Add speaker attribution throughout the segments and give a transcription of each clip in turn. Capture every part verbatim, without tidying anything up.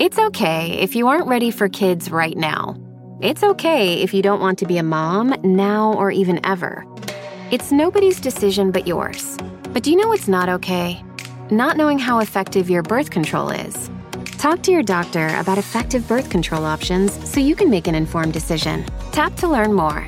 Speaker 1: It's okay if you aren't ready for kids right now. It's okay if you don't want to be a mom now or even ever. It's nobody's decision but yours. But do you know what's not okay? Not knowing how effective your birth control is. Talk to your doctor about effective birth control options so you can make an informed decision. Tap to learn more.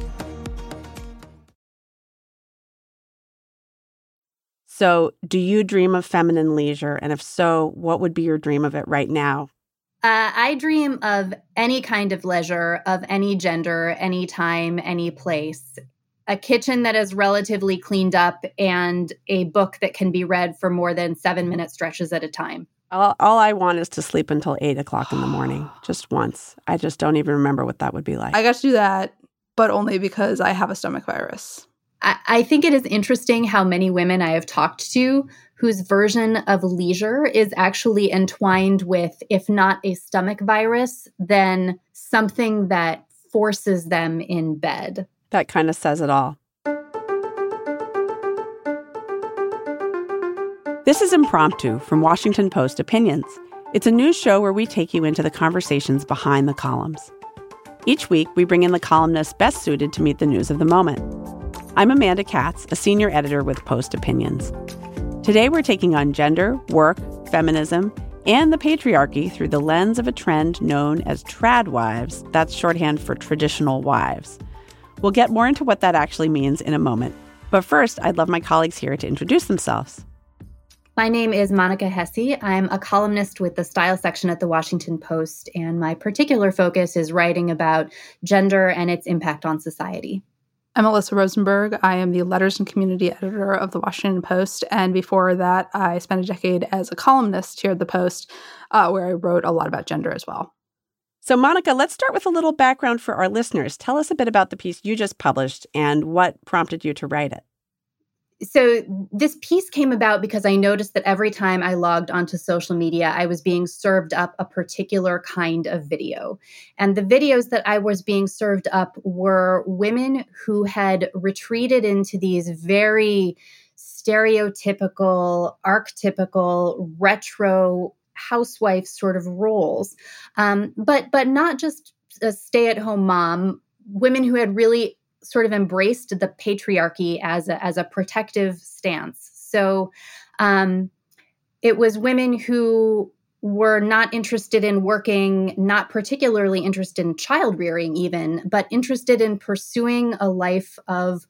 Speaker 2: So, do you dream of feminine leisure? And if so, what would be your dream of it right now?
Speaker 3: Uh, I dream of any kind of leisure, of any gender, any time, any place. A kitchen that is relatively cleaned up and a book that can be read for more than seven minute stretches at a time.
Speaker 2: All, all I want is to sleep until eight o'clock in the morning, just once. I just don't even remember what that would be like.
Speaker 4: I got to do that, but only because I have a stomach virus.
Speaker 3: I, I think it is interesting how many women I have talked to whose version of leisure is actually entwined with, if not a stomach virus, then something that forces them in bed.
Speaker 2: That kind of says it all. This is Impromptu from Washington Post Opinions. It's a news show where we take you into the conversations behind the columns. Each week, we bring in the columnists best suited to meet the news of the moment. I'm Amanda Katz, a senior editor with Post Opinions. Today, we're taking on gender, work, feminism, and the patriarchy through the lens of a trend known as tradwives. That's shorthand for traditional wives. We'll get more into what that actually means in a moment. But first, I'd love my colleagues here to introduce themselves.
Speaker 3: My name is Monica Hesse. I'm a columnist with the style section at the Washington Post, and my particular focus is writing about gender and its impact on society.
Speaker 4: I'm Alyssa Rosenberg. I am the letters and community editor of the Washington Post, and before that, I spent a decade as a columnist here at the Post, uh, where I wrote a lot about gender as well.
Speaker 2: So, Monica, let's start with a little background for our listeners. Tell us a bit about the piece you just published and what prompted you to write it.
Speaker 3: So this piece came about because I noticed that every time I logged onto social media, I was being served up a particular kind of video. And the videos that I was being served up were women who had retreated into these very stereotypical, archetypical, retro housewife sort of roles. Um, but, but not just a stay-at-home mom, women who had really sort of embraced the patriarchy as a, as a protective stance. So um, it was women who were not interested in working, not particularly interested in child rearing even, but interested in pursuing a life of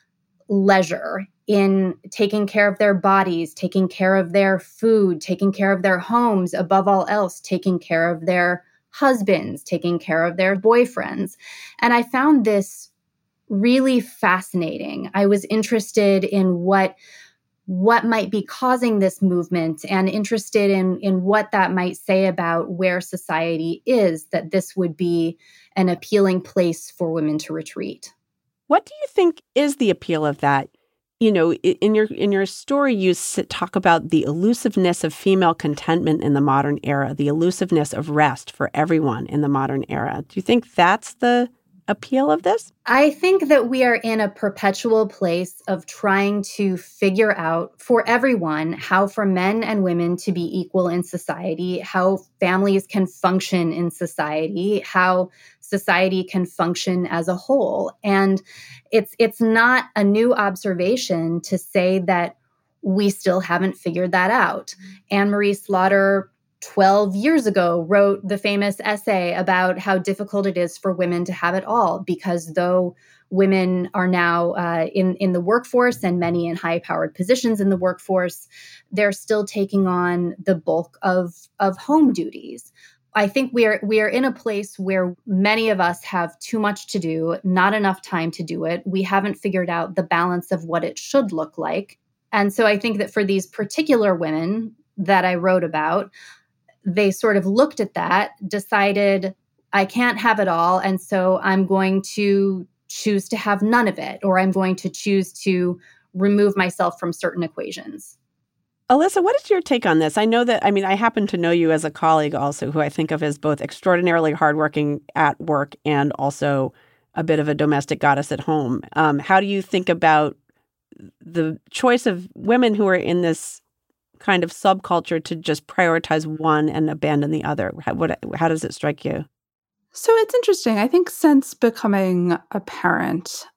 Speaker 3: leisure, in taking care of their bodies, taking care of their food, taking care of their homes, above all else, taking care of their husbands, taking care of their boyfriends. And I found this really fascinating. I was interested in what what might be causing this movement and interested in, in what that might say about where society is, that this would be an appealing place for women to retreat.
Speaker 2: What do you think is the appeal of that? You know, in your in your story, you talk about the elusiveness of female contentment in the modern era, the elusiveness of rest for everyone in the modern era. Do you think that's the appeal of this?
Speaker 3: I think that we are in a perpetual place of trying to figure out for everyone how for men and women to be equal in society, how families can function in society, how society can function as a whole. And it's it's not a new observation to say that we still haven't figured that out. Anne-Marie Slaughter twelve years ago wrote the famous essay about how difficult it is for women to have it all, because though women are now uh, in, in the workforce and many in high-powered positions in the workforce, they're still taking on the bulk of, of home duties. I think we are we are in a place where many of us have too much to do, not enough time to do it. We haven't figured out the balance of what it should look like. And so I think that for these particular women that I wrote about, they sort of looked at that, decided, I can't have it all, and so I'm going to choose to have none of it, or I'm going to choose to remove myself from certain equations.
Speaker 2: Alyssa, what is your take on this? I know that, I mean, I happen to know you as a colleague also, who I think of as both extraordinarily hardworking at work and also a bit of a domestic goddess at home. Um, how do you think about the choice of women who are in this kind of subculture to just prioritize one and abandon the other? How, what, how does it strike you?
Speaker 4: So it's interesting. I think since becoming a parent,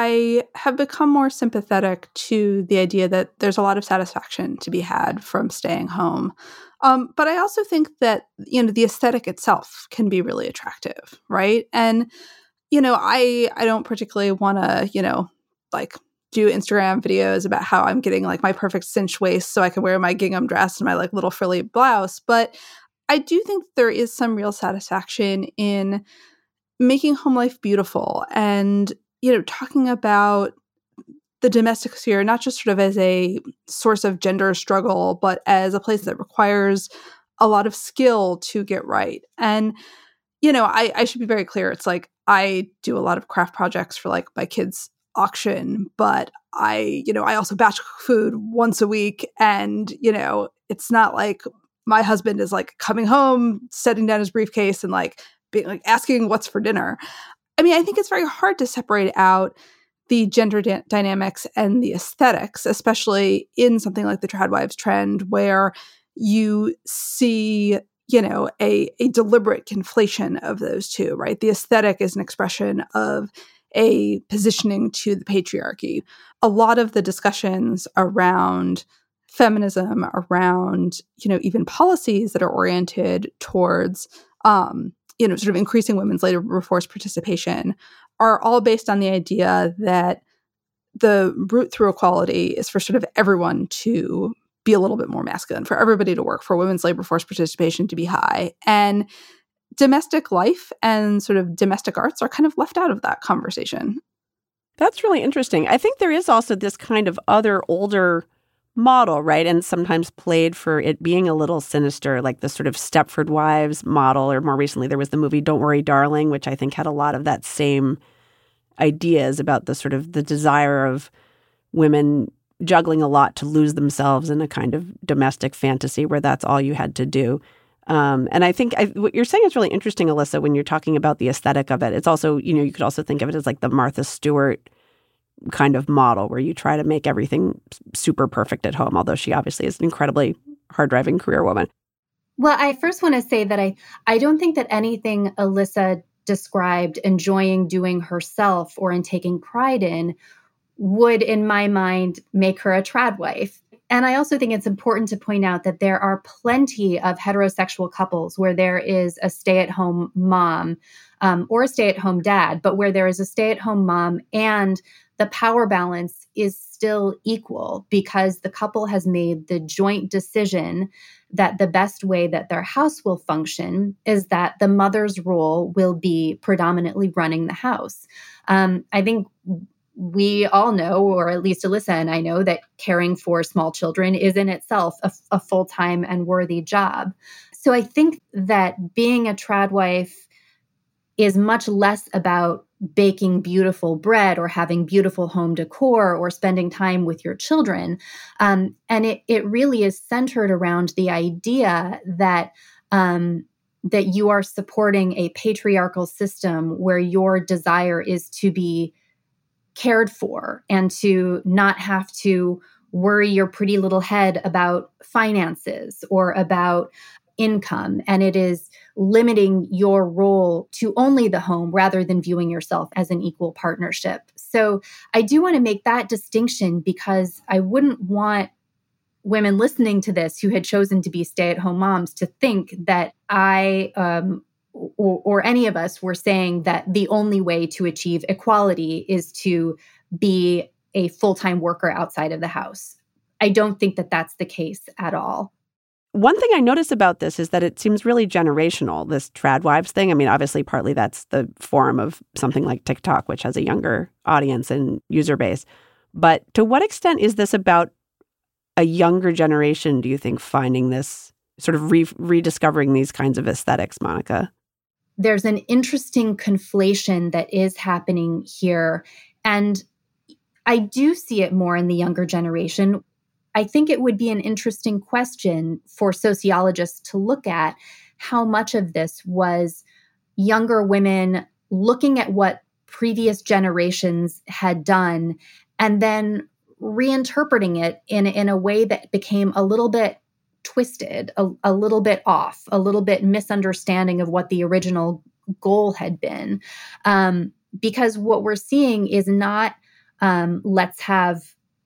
Speaker 4: I have become more sympathetic to the idea that there's a lot of satisfaction to be had from staying home. Um, but I also think that, you know, the aesthetic itself can be really attractive, right? And, you know, I I don't particularly want to, you know, like do Instagram videos about how I'm getting like my perfect cinched waist so I can wear my gingham dress and my like little frilly blouse. But I do think there is some real satisfaction in making home life beautiful and, you know, talking about the domestic sphere, not just sort of as a source of gender struggle, but as a place that requires a lot of skill to get right. And, you know, I, I should be very clear. It's like I do a lot of craft projects for like my kids' auction, but I, you know, I also batch cook food once a week. And, you know, it's not like my husband is like coming home, setting down his briefcase and like being like asking what's for dinner. I mean, I think it's very hard to separate out the gender da- dynamics and the aesthetics, especially in something like the Tradwives trend, where you see, you know, a, a deliberate conflation of those two, right? The aesthetic is an expression of a positioning to the patriarchy. A lot of the discussions around feminism, around, you know, even policies that are oriented towards, um, you know, sort of increasing women's labor force participation are all based on the idea that the route through equality is for sort of everyone to be a little bit more masculine, for everybody to work, for women's labor force participation to be high. And domestic life and sort of domestic arts are kind of left out of that conversation.
Speaker 2: That's really interesting. I think there is also this kind of other older model, right? And sometimes played for it being a little sinister, like the sort of Stepford Wives model, or more recently there was the movie Don't Worry, Darling, which I think had a lot of that same ideas about the sort of the desire of women juggling a lot to lose themselves in a kind of domestic fantasy where that's all you had to do. Um, and I think I, what you're saying is really interesting, Alyssa, when you're talking about the aesthetic of it. It's also, you know, you could also think of it as like the Martha Stewart kind of model where you try to make everything super perfect at home, although she obviously is an incredibly hard-driving career woman.
Speaker 3: Well, I first want to say that I, I don't think that anything Alyssa described enjoying doing herself or in taking pride in would, in my mind, make her a trad wife. And I also think it's important to point out that there are plenty of heterosexual couples where there is a stay-at-home mom um, or a stay-at-home dad, but where there is a stay-at-home mom and the power balance is still equal because the couple has made the joint decision that the best way that their house will function is that the mother's role will be predominantly running the house. Um, I think we all know, or at least Alyssa and I know, that caring for small children is in itself a, a full-time and worthy job. So I think that being a trad wife is much less about baking beautiful bread or having beautiful home decor or spending time with your children. Um, and it, it really is centered around the idea that um, that you are supporting a patriarchal system where your desire is to be cared for and to not have to worry your pretty little head about finances or about income. And it is limiting your role to only the home rather than viewing yourself as an equal partnership. So I do want to make that distinction because I wouldn't want women listening to this who had chosen to be stay-at-home moms to think that I um, or, or any of us were saying that the only way to achieve equality is to be a full-time worker outside of the house. I don't think that that's the case at all.
Speaker 2: One thing I notice about this is that it seems really generational, this trad wives thing. I mean, obviously, partly that's the form of something like TikTok, which has a younger audience and user base. But to what extent is this about a younger generation, do you think, finding this, sort of re- rediscovering these kinds of aesthetics, Monica?
Speaker 3: There's an interesting conflation that is happening here. And I do see it more in the younger generation. I think it would be an interesting question for sociologists to look at how much of this was younger women looking at what previous generations had done and then reinterpreting it in, in a way that became a little bit twisted, a, a little bit off, a little bit misunderstanding of what the original goal had been. Um, because what we're seeing is not um, let's have,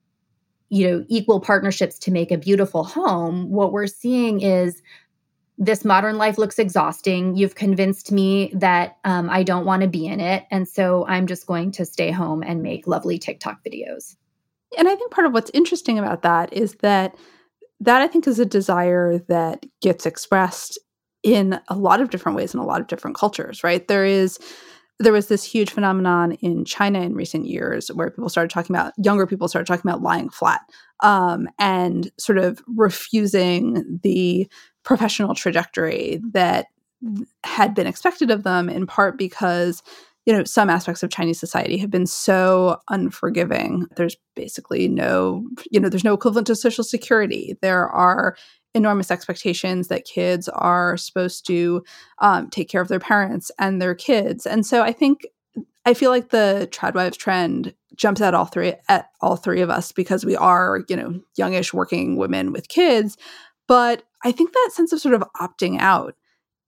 Speaker 3: you know, equal partnerships to make a beautiful home. What we're seeing is this modern life looks exhausting. You've convinced me that um, I don't want to be in it. And so I'm just going to stay home and make lovely TikTok videos.
Speaker 4: And I think part of what's interesting about that is that that I think is a desire that gets expressed in a lot of different ways in a lot of different cultures, right? There is there was this huge phenomenon in China in recent years where people started talking about, younger people started talking about lying flat um, and sort of refusing the professional trajectory that had been expected of them, in part because, you know, some aspects of Chinese society have been so unforgiving. There's basically no, you know, there's no equivalent to Social Security. There are enormous expectations that kids are supposed to um, take care of their parents and their kids. And so I think, I feel like the tradwives trend jumps at all three, at all three of us because we are, you know, youngish working women with kids. But I think that sense of sort of opting out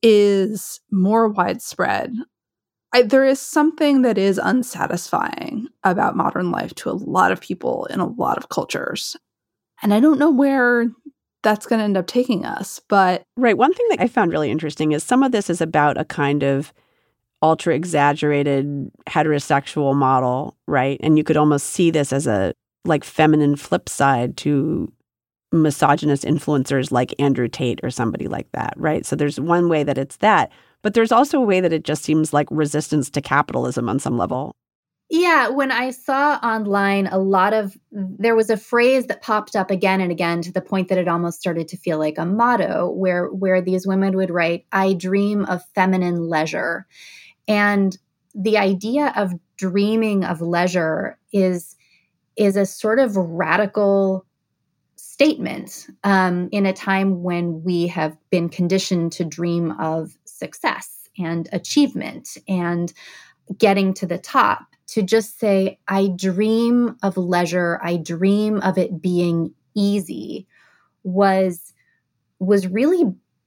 Speaker 4: is more widespread. I, there is something that is unsatisfying about modern life to a lot of people in a lot of cultures. And I don't know where that's going to end up taking us, but...
Speaker 2: Right. One thing that I found really interesting is some of this is about a kind of ultra-exaggerated heterosexual model, right? And you could almost see this as a, like, feminine flip side to misogynist influencers like Andrew Tate or somebody like that, right? So there's one way that it's that. But there's also a way that it just seems like resistance to capitalism on some level.
Speaker 3: Yeah, when I saw online a lot of, there was a phrase that popped up again and again to the point that it almost started to feel like a motto where, where these women would write, "I dream of feminine leisure." And the idea of dreaming of leisure is, is a sort of radical statement um, in a time when we have been conditioned to dream of success and achievement and getting to the top. To just say, I dream of leisure, I dream of it being easy, was, was really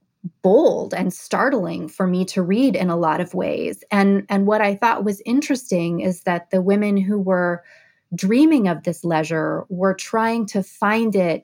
Speaker 3: bold and startling for me to read in a lot of ways. And, and what I thought was interesting is that the women who were dreaming of this leisure were trying to find it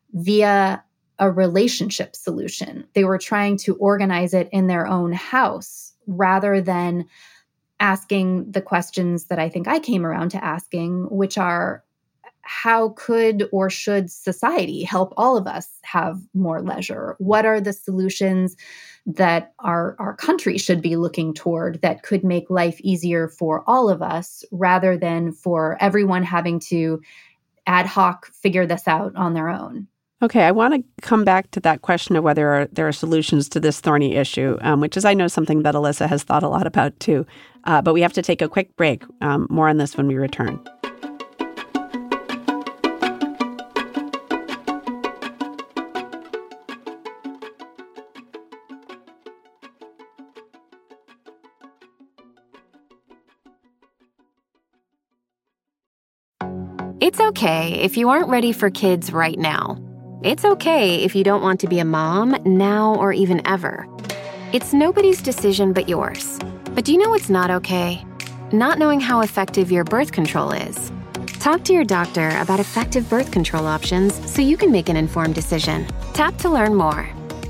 Speaker 3: via a relationship solution. They were trying to organize it in their own house rather than asking the questions that I think I came around to asking, which are, how could or should society help all of us have more leisure? What are the solutions that our, our country should be looking toward that could make life easier for all of us rather than for everyone having to ad hoc figure this out on their own?
Speaker 2: Okay, I want to come back to that question of whether there are solutions to this thorny issue, um, which is, I know, something that Alyssa has thought a lot about, too. Uh, but we have to take a quick break. Um, more on this when we return.
Speaker 1: It's okay if you aren't ready for kids right now. It's okay if you don't want to be a mom now or even ever. It's nobody's decision but yours. But do you know what's not okay? Not knowing how effective your birth control is. Talk to your doctor about effective birth control options so you can make an informed decision. Tap to learn more.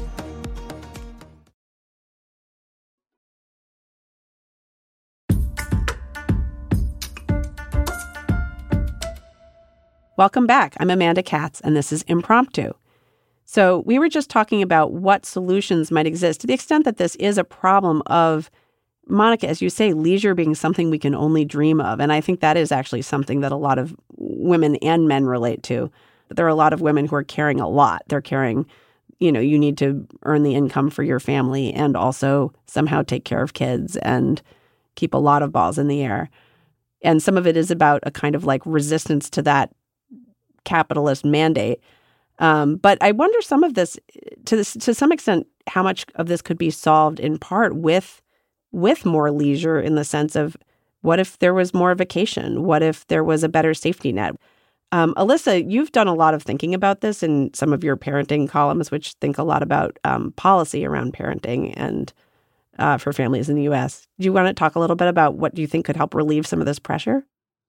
Speaker 2: Welcome back. I'm Amanda Katz, and this is Impromptu. So we were just talking about what solutions might exist to the extent that this is a problem of, Monica, as you say, leisure being something we can only dream of. And I think that is actually something that a lot of women and men relate to. There are a lot of women who are caring a lot. They're caring, you know, you need to earn the income for your family and also somehow take care of kids and keep a lot of balls in the air. And some of it is about a kind of like resistance to that capitalist mandate. Um, but I wonder some of this, to this, to some extent, how much of this could be solved in part with with more leisure in the sense of, what if there was more vacation? What if there was a better safety net? Um, Alyssa, you've done a lot of thinking about this in some of your parenting columns, which think a lot about um, policy around parenting and uh, for families in the U S. Do you want to talk a little bit about what you think could help relieve some of this pressure?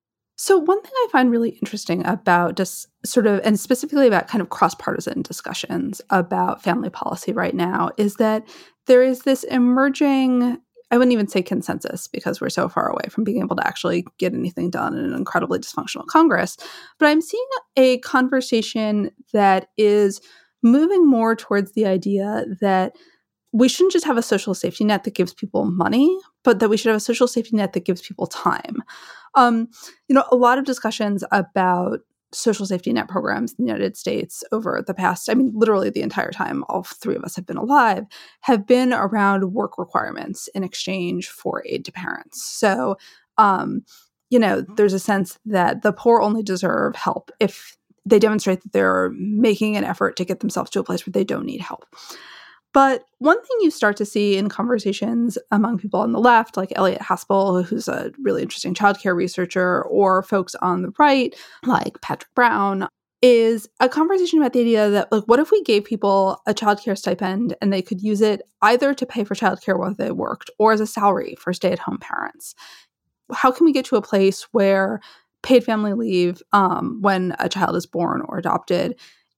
Speaker 4: So one thing I find really interesting about just sort of, and specifically about kind of cross-partisan discussions about family policy right now, is that there is this emerging, I wouldn't even say consensus because we're so far away from being able to actually get anything done in an incredibly dysfunctional Congress, but I'm seeing a conversation that is moving more towards the idea that we shouldn't just have a social safety net that gives people money, but that we should have a social safety net that gives people time. Um, you know, a lot of discussions about social safety net programs in the United States over the past, I mean, literally the entire time all three of us have been alive, have been around work requirements in exchange for aid to parents. So, um, you know, there's a sense that the poor only deserve help if they demonstrate that they're making an effort to get themselves to a place where they don't need help. But one thing you start to see in conversations among people on the left, like Elliot Haspel, who's a really interesting childcare researcher, or folks on the right, like Patrick Brown, is a conversation about the idea that, like, what if we gave people a childcare stipend and they could use it either to pay for childcare while they worked or as a salary for stay-at-home parents? How can we get to a place where paid family leave um, when a child is born or adopted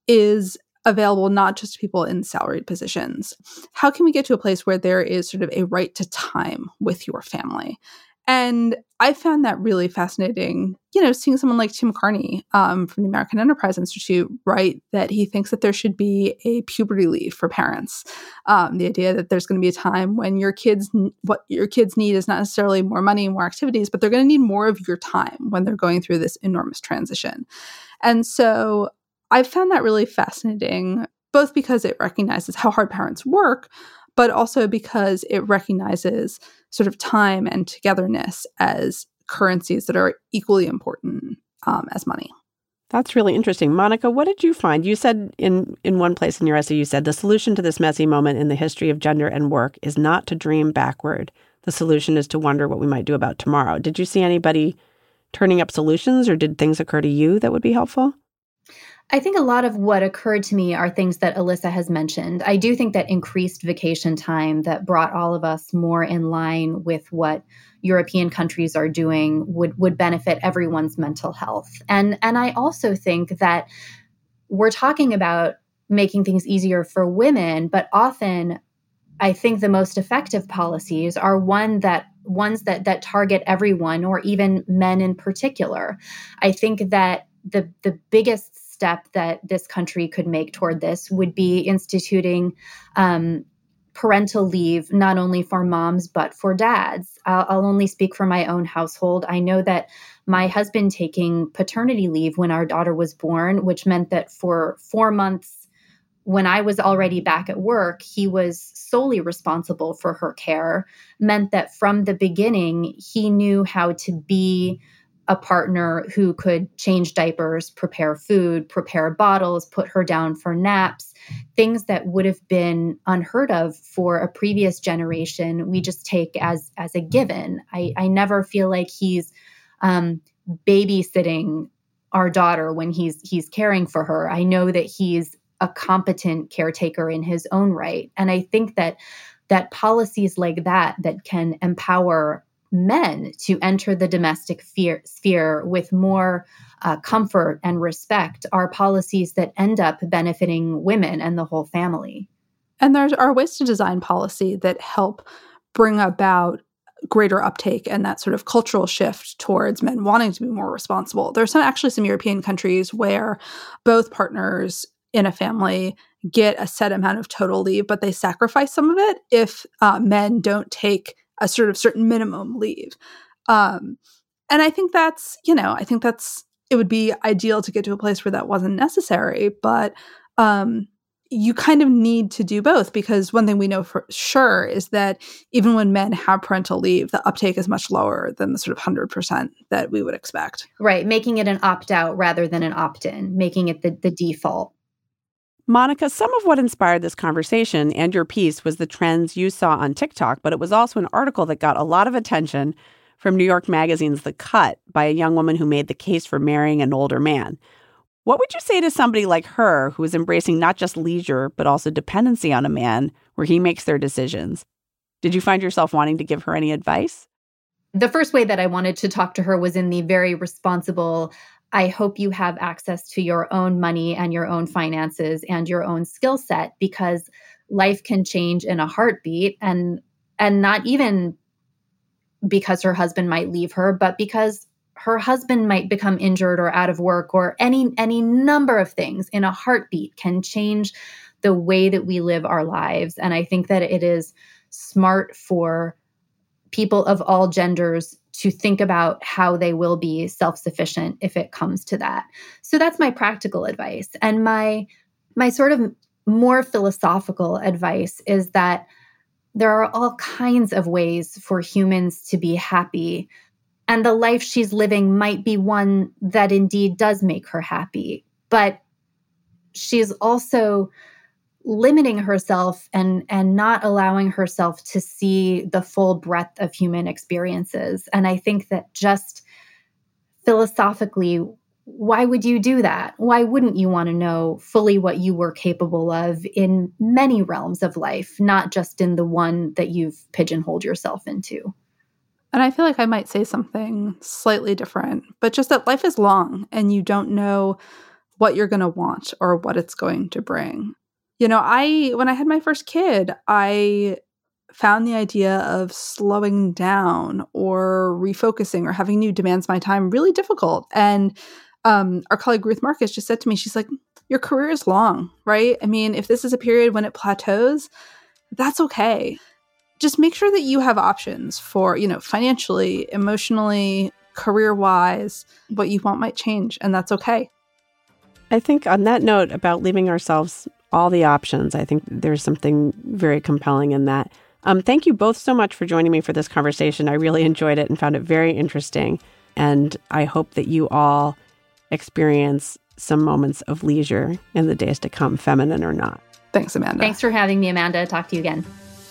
Speaker 4: is available not just to people in salaried positions? How can we get to a place where there is sort of a right to time with your family? And I found that really fascinating, you know, seeing someone like Tim Carney um, from the American Enterprise Institute write that he thinks that there should be a puberty leave for parents. Um, the idea that there's going to be a time when your kids, what your kids need is not necessarily more money and more activities, but they're going to need more of your time when they're going through this enormous transition. And so I found that really fascinating, both because it recognizes how hard parents work, but also because it recognizes sort of time and togetherness as currencies that are equally important um, as money.
Speaker 2: That's really interesting. Monica, what did you find? You said in, in one place in your essay, you said the solution to this messy moment in the history of gender and work is not to dream backward. The solution is to wonder what we might do about tomorrow. Did you see anybody turning up solutions, or did things occur to you that would be helpful?
Speaker 3: I think a lot of what occurred to me are things that Alyssa has mentioned. I do think that increased vacation time that brought all of us more in line with what European countries are doing would, would benefit everyone's mental health. And, and I also think that we're talking about making things easier for women, but often I think the most effective policies are one that ones that that target everyone, or even men in particular. I think that the the biggest step that this country could make toward this would be instituting um, parental leave, not only for moms, but for dads. I'll, I'll only speak for my own household. I know that my husband taking paternity leave when our daughter was born, which meant that for four months, when I was already back at work, he was solely responsible for her care, meant that from the beginning, he knew how to be a partner who could change diapers, prepare food, prepare bottles, put her down for naps, things that would have been unheard of for a previous generation. We just take as as a given. I, I never feel like he's um, babysitting our daughter when he's he's caring for her. I know that he's a competent caretaker in his own right. And I think that that policies like that that can empower men to enter the domestic fear, sphere with more uh, comfort and respect are policies that end up benefiting women and the whole family.
Speaker 4: And there are ways to design policy that help bring about greater uptake and that sort of cultural shift towards men wanting to be more responsible. There are some actually some European countries where both partners in a family get a set amount of total leave, but they sacrifice some of it if uh, men don't take a sort of certain minimum leave. Um, and I think that's, you know, I think that's, it would be ideal to get to a place where that wasn't necessary, but um, you kind of need to do both, because one thing we know for sure is that even when men have parental leave, the uptake is much lower than the sort of one hundred percent that we would expect.
Speaker 3: Right. Making it an opt-out rather than an opt-in, making it the, the default.
Speaker 2: Monica, some of what inspired this conversation and your piece was the trends you saw on TikTok, but it was also an article that got a lot of attention from New York Magazine's The Cut by a young woman who made the case for marrying an older man. What would you say to somebody like her who is embracing not just leisure, but also dependency on a man where he makes their decisions? Did you find yourself wanting to give her any advice?
Speaker 3: The first way that I wanted to talk to her was in the very responsible, I hope you have access to your own money and your own finances and your own skill set, because life can change in a heartbeat, and and not even because her husband might leave her, but because her husband might become injured or out of work, or any any number of things in a heartbeat can change the way that we live our lives. And I think that it is smart for people of all genders to think about how they will be self-sufficient if it comes to that. So that's my practical advice. And my my sort of more philosophical advice is that there are all kinds of ways for humans to be happy. And the life she's living might be one that indeed does make her happy. But she's also limiting herself and, and not allowing herself to see the full breadth of human experiences. And I think that just philosophically, why would you do that? Why wouldn't you want to know fully what you were capable of in many realms of life, not just in the one that you've pigeonholed yourself into?
Speaker 4: And I feel like I might say something slightly different, but just that life is long and you don't know what you're going to want or what it's going to bring. You know, I when I had my first kid, I found the idea of slowing down or refocusing or having new demands my time really difficult. And um, our colleague Ruth Marcus just said to me, she's like, your career is long, right? I mean, if this is a period when it plateaus, that's okay. Just make sure that you have options for, you know, financially, emotionally, career-wise, what you want might change, and that's okay.
Speaker 2: I think on that note about leaving ourselves all the options, I think there's something very compelling in that. Um, thank you both so much for joining me for this conversation. I really enjoyed it and found it very interesting. And I hope that you all experience some moments of leisure in the days to come, feminine or not.
Speaker 4: Thanks, Amanda.
Speaker 3: Thanks for having me, Amanda. Talk to you again.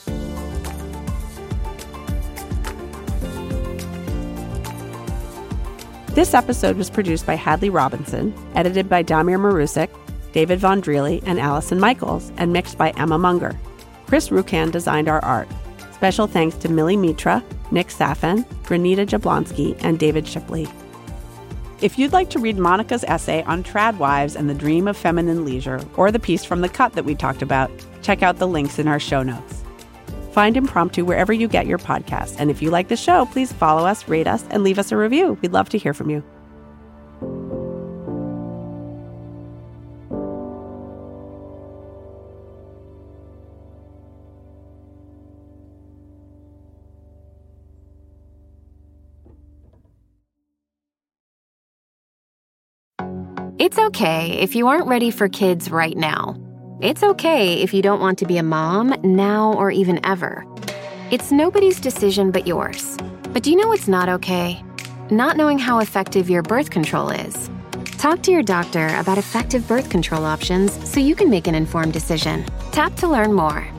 Speaker 2: This episode was produced by Hadley Robinson, edited by Damir Marusik, David Von Dreely, and Allison Michaels, and mixed by Emma Munger. Chris Rukan designed our art. Special thanks to Millie Mitra, Nick Safan, Granita Jablonski, and David Shipley. If you'd like to read Monica's essay on trad wives and the dream of feminine leisure, or the piece from The Cut that we talked about, check out the links in our show notes. Find Impromptu wherever you get your podcasts, and if you like the show, please follow us, rate us, and leave us a review. We'd love to hear from you.
Speaker 1: It's okay if you aren't ready for kids right now. It's okay if you don't want to be a mom now or even ever. It's nobody's decision but yours. But do you know what's not okay? Not knowing how effective your birth control is. Talk to your doctor about effective birth control options so you can make an informed decision. Tap to learn more.